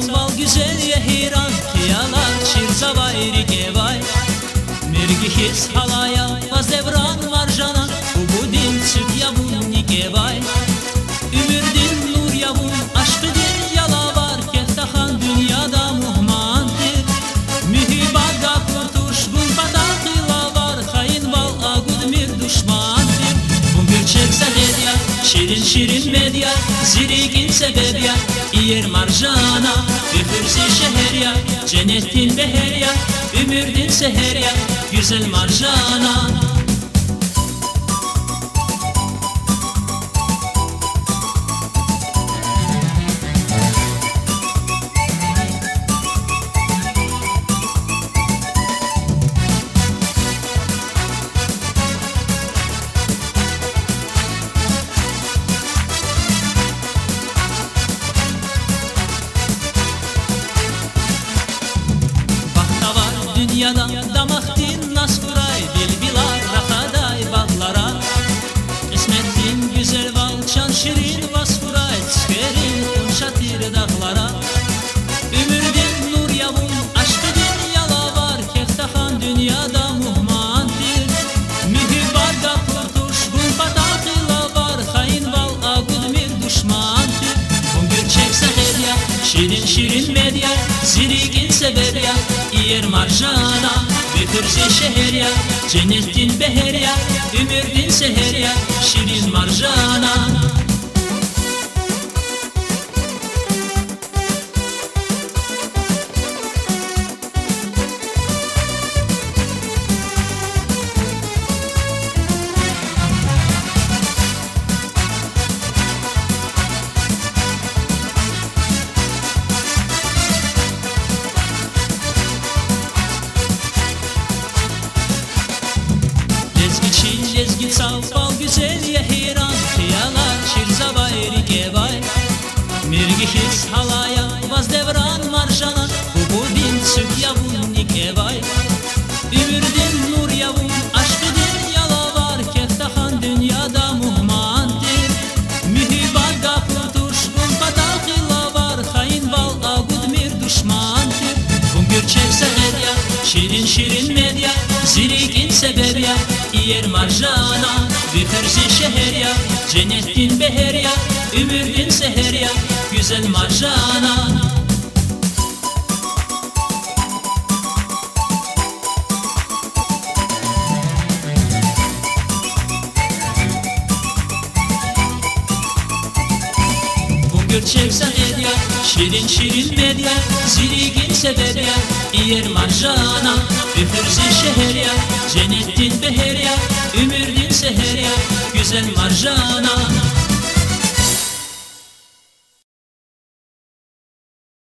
bal güzel yehiran Kiyalar çirzavayri gevay Mirgi his halaya vazevran marjana Ubudin süt yavun nikevay Ümürdin nur yavun aşkı din yala var Kehtahan dünyada muhmantir Mühibada kurtuş gun patakila var Hain bal agud mir düşmantir Bungül çekse hedya şirin şirin medya Zirigin sebebya İyer marjana Üfürsi şeherya Cennetin beherya Ümürdin seherya Güzel marjana Dünyada damaktin naskuray Bilbilar rahaday bağlara İsmettin güzel valçan şirin vaskuray Tükerin unşatir dağlara Ümürdin nur yavun aşkı din yala var Keftahan dünyada muhmantir Mühibada kurtuş gun patakila var Hain val agud mir düşmantir Bungül çekse hedya şirin şirin medya Zirigin sebebya İyer marjana Büfürsi şeherya Cennetin beherya Ümürdin seherya Şirin marjana Lezgi sal bal güzel yehiran Kiyalar çirzavayri gevay Mirgi his halaya vazdevran marjana Ubudin süt yavun nikevay Ümürdin nur yavun aşkı din yala var Keftahan dünyada muhmantir Mühibada kurtuş gun patakila var Hain bal agud mir düşmantir Bungür çekse hedya şirin şirin medya Zirigin sebebya İyer marjana Büfürsi şeherya Cennetin beherya Ümürdin seherya Güzel marjana Bungül çekse hedya şirin şirin medya Zirigin sebebya İyer marjana Büfürsi şeherya Cennetin beherya Ümürdin seherya Güzel marjana